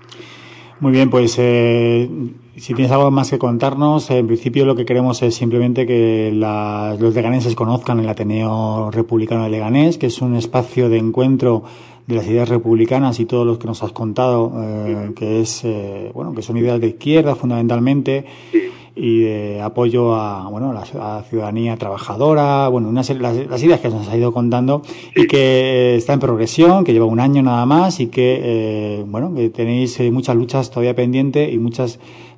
Muy bien, pues eh, si tienes algo más que contarnos, en principio lo que queremos es simplemente que la, los leganeses conozcan el Ateneo Republicano de Leganés, que es un espacio de encuentro de las ideas republicanas y todos los que nos has contado, eh, que es eh, bueno, que son ideas de izquierda fundamentalmente y de apoyo a bueno a la, a la ciudadanía trabajadora, bueno, unas las, las ideas que nos has ido contando y que está en progresión, que lleva un año nada más y que eh, bueno que tenéis eh, muchas luchas todavía pendientes y muchas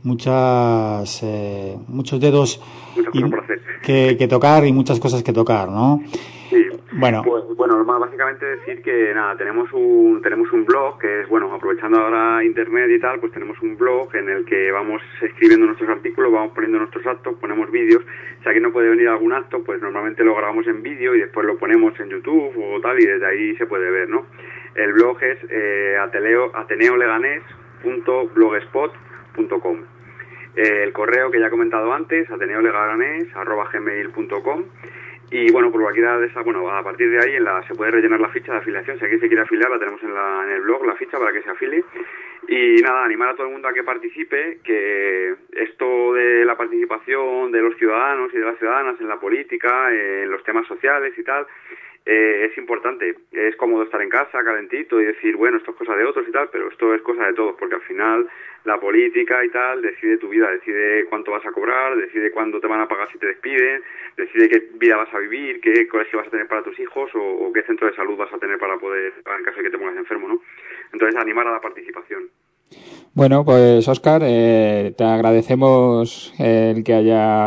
muchas eh, muchos dedos y, que, que tocar y muchas cosas que tocar, ¿no? Sí. Bueno, pues bueno, más básicamente decir que nada, tenemos un tenemos un blog que es, bueno, aprovechando ahora internet y tal, pues tenemos un blog en el que vamos escribiendo nuestros artículos, vamos poniendo nuestros actos, ponemos vídeos. Si alguien no puede venir a algún acto, pues normalmente lo grabamos en vídeo y después lo ponemos en YouTube o tal, y desde ahí se puede ver, ¿no? El blog es eh, ateneo, ateneo leganés punto blogspot punto com. Eh, el correo que ya he comentado antes, ateneo leganés arroba gmail punto com. Y bueno, por cualquiera de esas, bueno, a partir de ahí en la, se puede rellenar la ficha de afiliación. Si alguien se quiere afiliar, la tenemos en, la, en el blog, la ficha para que se afilie. Y nada, animar a todo el mundo a que participe, que esto de la participación de los ciudadanos y de las ciudadanas en la política, en los temas sociales y tal, eh, es importante. Es cómodo estar en casa, calentito, y decir, bueno, esto es cosa de otros y tal, pero esto es cosa de todos, porque al final la política y tal decide tu vida, decide cuánto vas a cobrar, decide cuándo te van a pagar si te despiden, decide qué vida vas a vivir, qué colegio vas a tener para tus hijos o, o qué centro de salud vas a tener para poder, en caso de que te pongas enfermo, ¿no? Entonces, animar a la participación. Bueno, pues Óscar, eh, te agradecemos el que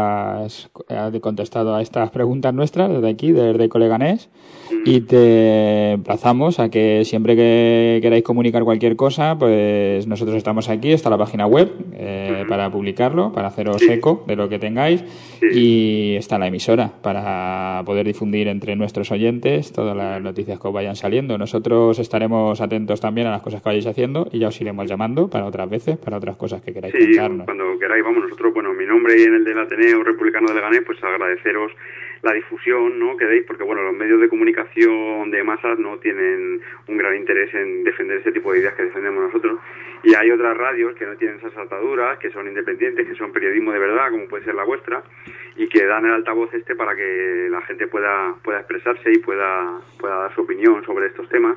hayas contestado a estas preguntas nuestras desde aquí, desde Coleganés, y te emplazamos a que siempre que queráis comunicar cualquier cosa, pues nosotros estamos aquí, está la página web eh, uh-huh. para publicarlo, para haceros sí. eco de lo que tengáis, sí. y está la emisora para poder difundir entre nuestros oyentes todas las noticias que os vayan saliendo. Nosotros estaremos atentos también a las cosas que vayáis haciendo y ya os iremos llamando para otras veces, para otras cosas que queráis sí, contarnos. Cuando queráis, vamos, nosotros, bueno, mi nombre y en el del Ateneo Republicano de Leganés, pues agradeceros la difusión, ¿no?, que deis, porque, bueno, los medios de comunicación de masas no tienen un gran interés en defender ese tipo de ideas que defendemos nosotros, y hay otras radios que no tienen esas ataduras, que son independientes, que son periodismo de verdad, como puede ser la vuestra, y que dan el altavoz este para que la gente pueda pueda expresarse y pueda pueda dar su opinión sobre estos temas.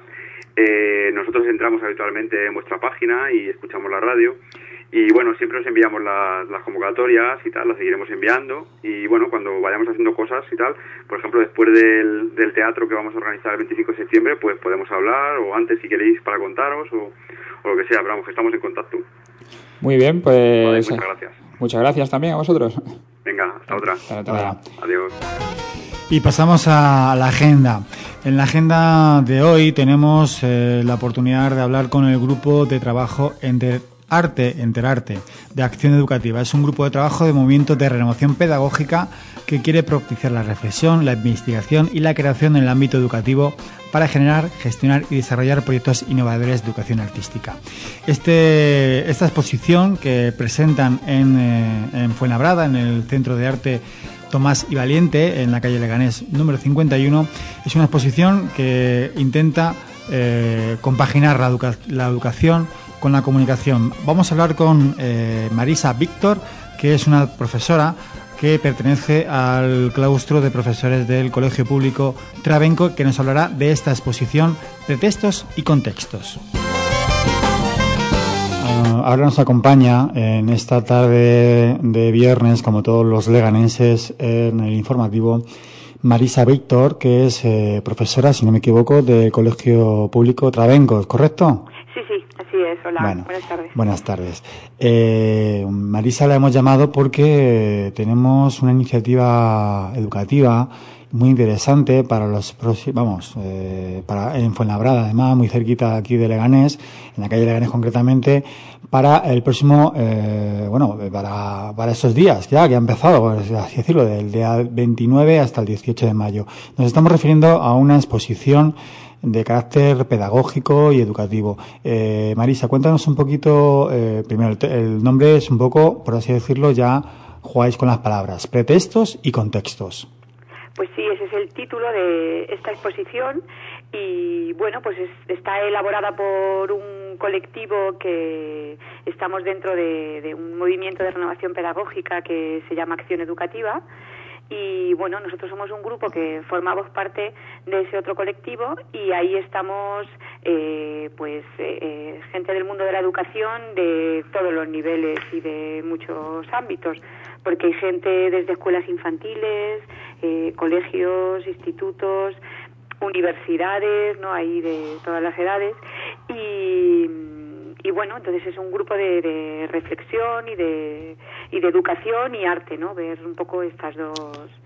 Eh, nosotros entramos habitualmente en vuestra página y escuchamos la radio y bueno, siempre os enviamos las, las convocatorias y tal, las seguiremos enviando y bueno, cuando vayamos haciendo cosas y tal, por ejemplo después del, del teatro que vamos a organizar el veinticinco de septiembre, pues podemos hablar o antes si queréis para contaros o, o lo que sea, pero vamos, que estamos en contacto. Muy bien, pues vale, muchas gracias. Muchas gracias también a vosotros. Venga, hasta otra. Hasta otra. Adiós. Y pasamos a la agenda. En la agenda de hoy tenemos eh, la oportunidad de hablar con el grupo de trabajo Enterarte, Enterarte, de Acción Educativa. Es un grupo de trabajo de movimiento de renovación pedagógica que quiere propiciar la reflexión, la investigación y la creación en el ámbito educativo para generar, gestionar y desarrollar proyectos innovadores de educación artística. Este, esta exposición que presentan en, eh, en Fuenlabrada, en el Centro de Arte Tomás y Valiente, en la calle Leganés número cincuenta y uno, es una exposición que intenta eh, compaginar la, educa- la educación con la comunicación. Vamos a hablar con eh, Marisa Víctor, que es una profesora que pertenece al claustro de profesores del Colegio Público Trabenco, que nos hablará de esta exposición de textos y contextos. Ahora nos acompaña en esta tarde de viernes, como todos los leganenses, en el informativo, Marisa Víctor, que es eh, profesora, si no me equivoco, del Colegio Público Trabenco, ¿correcto? Sí, sí, así es. Hola, bueno, buenas tardes. Buenas tardes. Eh, Marisa la hemos llamado porque tenemos una iniciativa educativa muy interesante para los próximos, vamos, eh, para en Fuenlabrada, además, muy cerquita aquí de Leganés, en la calle Leganés concretamente, para el próximo, eh, bueno, para, para estos días, ya que ha empezado, por así decirlo, del día veintinueve hasta el dieciocho de mayo. Nos estamos refiriendo a una exposición de carácter pedagógico y educativo. Eh, Marisa, cuéntanos un poquito, eh, primero, el, el nombre es un poco, por así decirlo, ya jugáis con las palabras, pretextos y contextos. Pues sí, ese es el título de esta exposición y bueno, pues es, está elaborada por un colectivo que estamos dentro de, de un movimiento de renovación pedagógica que se llama Acción Educativa y bueno, nosotros somos un grupo que formamos parte de ese otro colectivo y ahí estamos eh, pues eh, gente del mundo de la educación de todos los niveles y de muchos ámbitos, porque hay gente desde escuelas infantiles, eh, colegios, institutos, universidades, ¿no? Hay de todas las edades y, y bueno, entonces es un grupo de, de reflexión y de y de educación y arte, ¿no? Ver un poco estas dos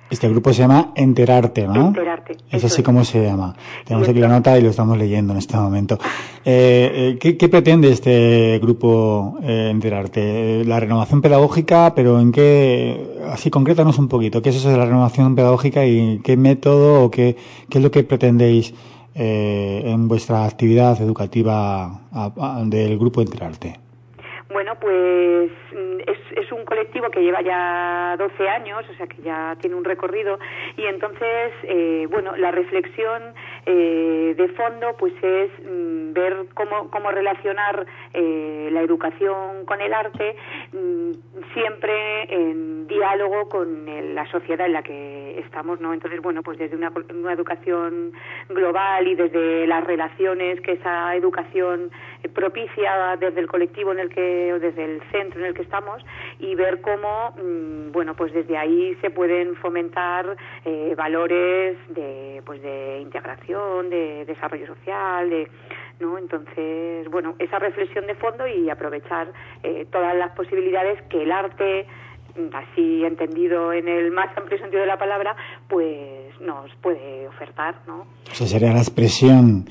Este grupo se llama Enterarte, ¿no? Enterarte. Es así como se llama. Tenemos aquí la nota y lo estamos leyendo en este momento. Eh, eh, ¿qué, ¿Qué pretende este grupo eh, Enterarte? La renovación pedagógica, pero ¿en qué? Así, concrétanos un poquito. ¿Qué es eso de la renovación pedagógica y qué método o qué, qué es lo que pretendéis eh, en vuestra actividad educativa a, a, del grupo Enterarte? Bueno, pues es, es un colectivo que lleva ya doce años, o sea que ya tiene un recorrido, y entonces, eh, bueno, la reflexión eh, de fondo pues es mm, ver cómo, cómo relacionar eh, la educación con el arte, mm, siempre en diálogo con el, la sociedad en la que estamos, ¿no? Entonces, bueno, pues desde una, una educación global y desde las relaciones que esa educación propicia desde el colectivo en el que, o desde el centro en el que estamos, y ver cómo, mmm, bueno, pues desde ahí se pueden fomentar eh, valores de, pues de integración, de desarrollo social, de, ¿no? Entonces, bueno, esa reflexión de fondo y aprovechar eh, todas las posibilidades que el arte, así entendido en el más amplio sentido de la palabra, pues nos puede ofertar, ¿no? O sea, sería la expresión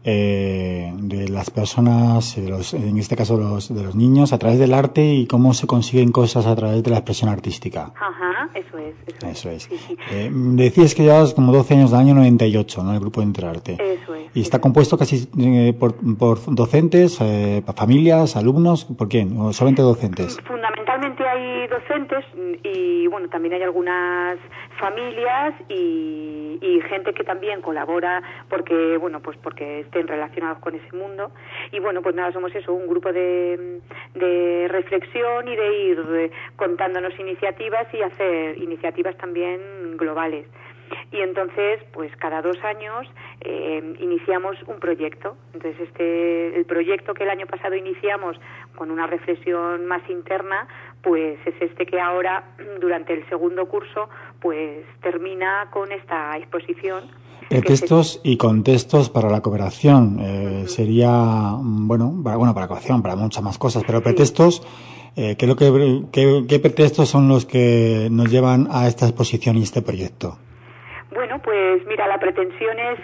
eh, de las personas, de los, en este caso los, de los niños, a través del arte y cómo se consiguen cosas a través de la expresión artística. Ajá, eso es. Eso, eso es. es. Sí, sí. Eh, decías que llevas como doce años del año noventa y ocho, ¿no? El grupo Enterarte. Eso es. Y está compuesto casi eh, por, por docentes, eh, familias, alumnos, ¿por quién? ¿O solamente docentes? Fundamentalmente hay docentes y, bueno, también hay algunas familias y, y gente que también colabora porque, bueno, pues porque estén relacionados con ese mundo. Y, bueno, pues nada, somos eso, un grupo de, de reflexión y de ir contándonos iniciativas y hacer iniciativas también globales. Y entonces, pues cada dos años eh, iniciamos un proyecto. Entonces, este el proyecto que el año pasado iniciamos con una reflexión más interna, pues es este que ahora, durante el segundo curso, pues termina con esta exposición. Pretextos y contextos para la cooperación. Eh, uh-huh. Sería, bueno, para, bueno, para la cooperación, para muchas más cosas, pero pretextos, eh, ¿qué, lo que, qué, ¿qué pretextos son los que nos llevan a esta exposición y este proyecto? Bueno, pues mira, la pretensión es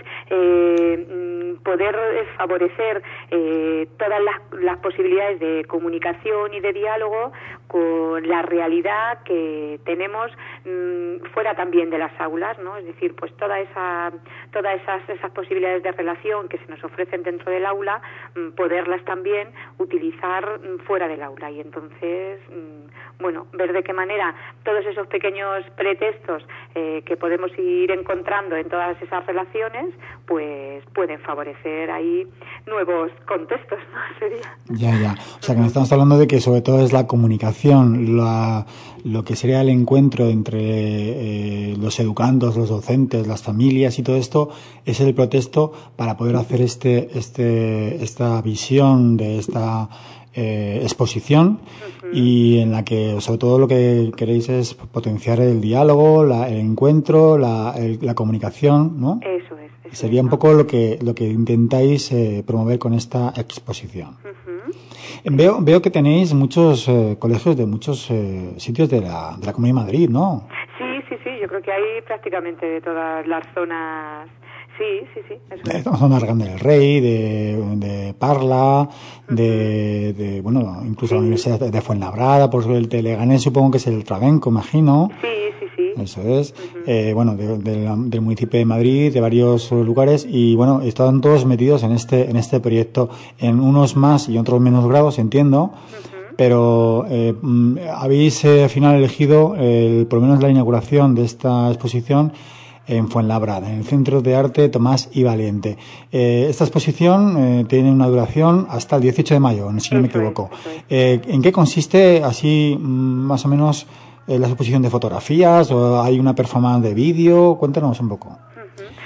eh, poder favorecer eh, todas las, las posibilidades de comunicación y de diálogo con la realidad que tenemos mmm, fuera también de las aulas, ¿no? Es decir, pues toda esa, todas esas, esas posibilidades de relación que se nos ofrecen dentro del aula, mmm, poderlas también utilizar mmm, fuera del aula. Y entonces, mmm, bueno, ver de qué manera todos esos pequeños pretextos eh, que podemos ir encontrando en todas esas relaciones, pues pueden favorecer ahí nuevos contextos, ¿no? Sería. Ya, ya. O sea, que nos estamos hablando de que sobre todo es la comunicación, la, lo que sería el encuentro entre eh, los educandos, los docentes, las familias y todo esto, es el pretexto para poder hacer este, este, esta visión de esta Eh, exposición, uh-huh. y en la que sobre todo lo que queréis es potenciar el diálogo, la, el encuentro, la, el, la comunicación, ¿no? Eso es. Eso Sería es, un poco lo que lo que intentáis eh, promover con esta exposición. Uh-huh. Veo veo que tenéis muchos eh, colegios de muchos eh, sitios de la de la Comunidad de Madrid, ¿no? Sí, sí, sí. Yo creo que hay prácticamente de todas las zonas. Sí, sí, sí. Eso es. De zonas grandes del Rey, de, de Parla, uh-huh. de, de, bueno, incluso sí. La Universidad de Fuenlabrada, por el de Leganés supongo que es el Trabenco, imagino. Sí, sí, sí. Eso es. Uh-huh. Eh, bueno, de, de, del municipio de Madrid, de varios lugares, y bueno, están todos metidos en este, en este proyecto, en unos más y otros menos grados, entiendo. Uh-huh. Pero eh, habéis eh, al final elegido, el, por lo menos la inauguración de esta exposición, en Fuenlabrada, en el Centro de Arte Tomás y Valiente. Eh, esta exposición eh, tiene una duración hasta el dieciocho de mayo, si no me equivoco. Eh, ¿En qué consiste, así, más o menos, eh, la exposición de fotografías? ¿O hay una performance de vídeo? Cuéntanos un poco. Bueno,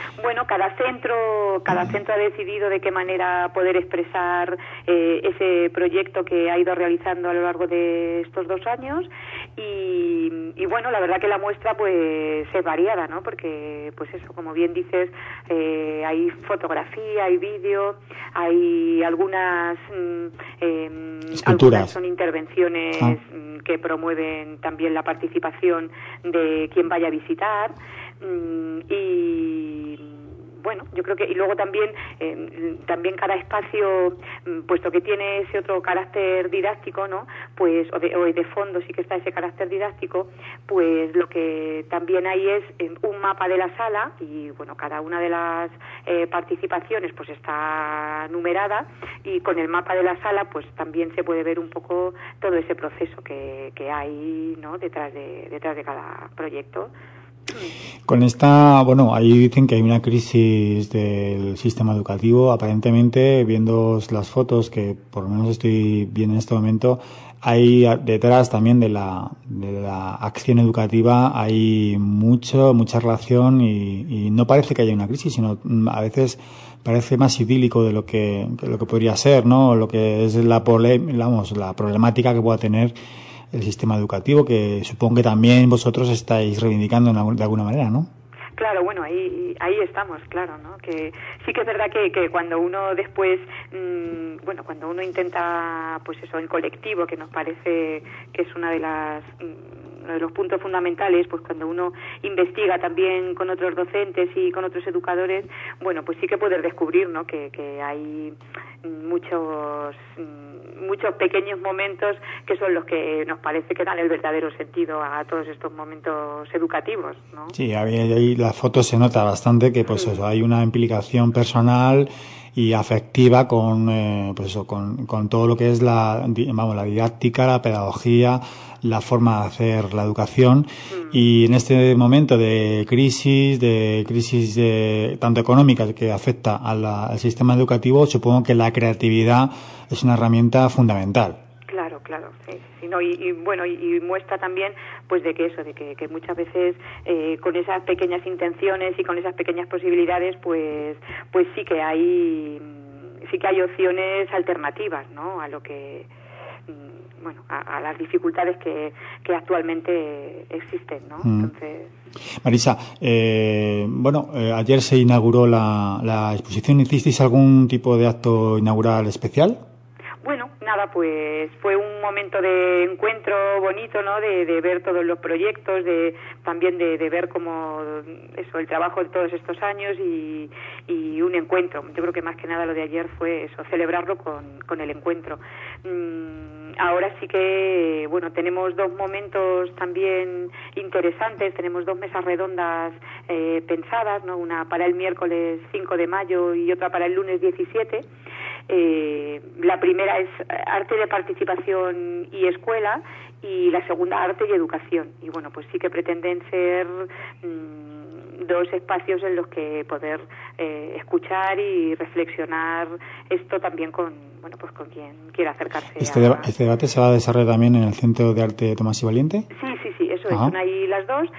cada centro, cada centro ha decidido de qué manera poder expresar eh, ese proyecto que ha ido realizando a lo largo de estos dos años y, y bueno, la verdad que la muestra pues es variada, ¿no? Porque pues eso, como bien dices, eh, hay fotografía, hay vídeo, hay algunas eh, algunas son intervenciones ah. que promueven también la participación de quien vaya a visitar y bueno, yo creo que y luego también eh, también cada espacio, puesto que tiene ese otro carácter didáctico, ¿no? Pues o de, o de fondo sí que está ese carácter didáctico, pues lo que también hay es eh, un mapa de la sala y bueno, cada una de las eh, participaciones pues está numerada y con el mapa de la sala pues también se puede ver un poco todo ese proceso que, que hay, ¿no? detrás de detrás de cada proyecto. Con esta, bueno, ahí dicen que hay una crisis del sistema educativo. Aparentemente, viendo las fotos que por lo menos estoy viendo en este momento, hay detrás también de la, de la acción educativa hay mucho, mucha relación y, y no parece que haya una crisis, sino a veces parece más idílico de lo que, de lo que podría ser, ¿no? Lo que es la, vamos, la problemática que pueda tener el sistema educativo, que supongo que también vosotros estáis reivindicando de alguna manera, ¿no? Claro, bueno, ahí ahí estamos, claro, ¿no? Que sí que es verdad que, que cuando uno después, mmm, bueno, cuando uno intenta, pues eso, en colectivo, que nos parece que es una de las mmm, uno de los puntos fundamentales, pues cuando uno investiga también con otros docentes y con otros educadores, bueno, pues sí que poder descubrir, ¿no? Que, que hay muchos muchos pequeños momentos que son los que nos parece que dan el verdadero sentido a todos estos momentos educativos, ¿no? Sí, ahí, ahí la foto se nota bastante que pues sí. Eso, hay una implicación personal y afectiva con eh, pues eso, con, con todo lo que es la vamos la didáctica, la pedagogía, la forma de hacer la educación mm. y en este momento de crisis, de crisis de, tanto económica que afecta a la, al sistema educativo, supongo que la creatividad es una herramienta fundamental. Claro, claro, sí, sí, no, y, y bueno, y, y muestra también, pues, de que eso, de que, que muchas veces eh, con esas pequeñas intenciones y con esas pequeñas posibilidades, pues, pues sí que hay, sí que hay opciones alternativas, ¿no? A lo que, bueno, a, a las dificultades que, que actualmente existen, ¿no? Mm. Entonces. Marisa, eh, bueno, eh, ayer se inauguró la, la exposición. ¿Hicisteis algún tipo de acto inaugural especial? Bueno, nada, pues fue un momento de encuentro bonito, ¿no? De, de ver todos los proyectos, de también de, de ver cómo eso, el trabajo de todos estos años y, y un encuentro. Yo creo que más que nada lo de ayer fue eso, celebrarlo con, con el encuentro. Mm, ahora sí que, bueno, tenemos dos momentos también interesantes, tenemos dos mesas redondas eh, pensadas, ¿no? Una para el miércoles cinco de mayo y otra para el lunes diecisiete. Eh, la primera es arte de participación y escuela y la segunda arte y educación y bueno, pues sí que pretenden ser mmm, dos espacios en los que poder eh, escuchar y reflexionar esto también con bueno pues con quien quiera acercarse. ¿Este, a... deba- este debate se va a desarrollar también en el Centro de Arte Tomás y Valiente? Sí, sí, sí, eso Ajá. es, son ahí las dos.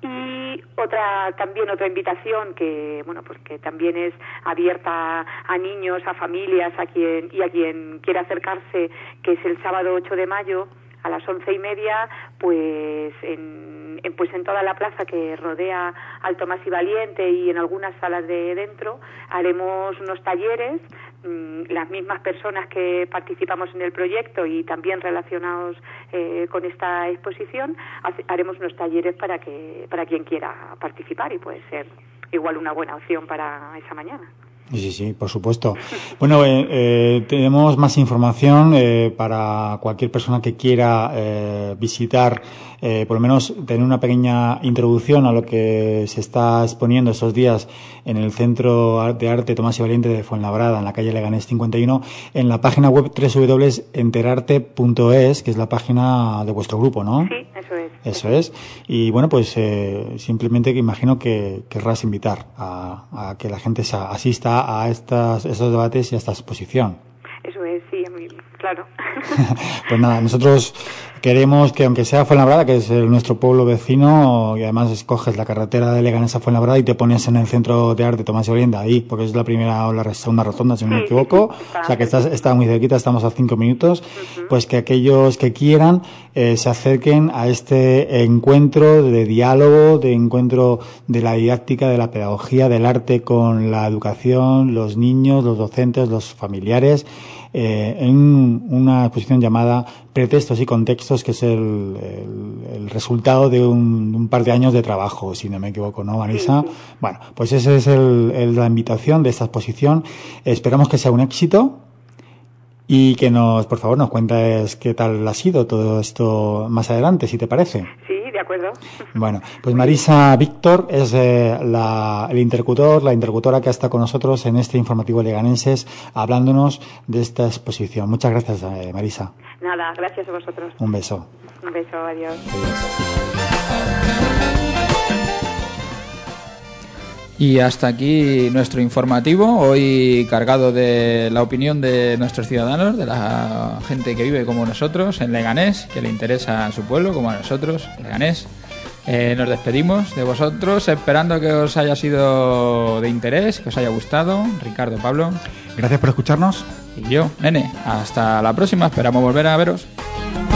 Y otra también otra invitación que bueno pues que también es abierta a niños, a familias, a quien y a quien quiera acercarse, que es el sábado ocho de mayo a las once y media, pues en, en pues en toda la plaza que rodea al Tomás y Valiente y en algunas salas de dentro haremos unos talleres. Las mismas personas que participamos en el proyecto y también relacionados eh, con esta exposición, hace, haremos unos talleres para que para quien quiera participar y puede ser igual una buena opción para esa mañana. Sí, sí, por supuesto. Bueno, eh, eh, tenemos más información eh, para cualquier persona que quiera eh, visitar, eh, por lo menos tener una pequeña introducción a lo que se está exponiendo estos días en el Centro de Arte Tomás y Valiente de Fuenlabrada, en la calle Leganés cincuenta y uno, en la página web doble u doble u doble u punto enterarte punto es, que es la página de vuestro grupo, ¿no? Sí, eso es. Eso es. Y bueno, pues eh, simplemente que imagino que querrás invitar a, a que la gente se asista a estas, estos debates y a esta exposición. Eso es, sí, muy claro. Pues nada, nosotros queremos que, aunque sea Fuenlabrada, que es el, nuestro pueblo vecino, y además escoges la carretera de Leganés a Fuenlabrada y te pones en el centro de arte Tomás y Orienda, ahí, porque es la primera o la segunda rotonda, si no me equivoco, o sea que estás, está muy cerquita, estamos a cinco minutos, pues que aquellos que quieran eh, se acerquen a este encuentro de diálogo, de encuentro de la didáctica, de la pedagogía, del arte con la educación, los niños, los docentes, los familiares, eh, en una exposición llamada Pretextos y Contextos, que es el, el, el resultado de un, un par de años de trabajo, si no me equivoco, ¿no, Marisa? Sí, sí. Bueno, pues esa es el, el, la invitación de esta exposición. Esperamos que sea un éxito y que nos, por favor, nos cuentes qué tal ha sido todo esto más adelante, si te parece. Sí, de acuerdo. Bueno, pues Marisa Víctor es eh, la, el interlocutor, la interlocutora que está con nosotros en este informativo Leganenses, hablándonos de esta exposición. Muchas gracias, eh, Marisa. Nada, gracias a vosotros. Un beso. Un beso, adiós. Adiós. Y hasta aquí nuestro informativo, hoy cargado de la opinión de nuestros ciudadanos, de la gente que vive como nosotros en Leganés, que le interesa a su pueblo como a nosotros, Leganés. Eh, nos despedimos de vosotros, esperando que os haya sido de interés, que os haya gustado. Ricardo, Pablo. Gracias por escucharnos. Y yo, Nene. Hasta la próxima, esperamos volver a veros.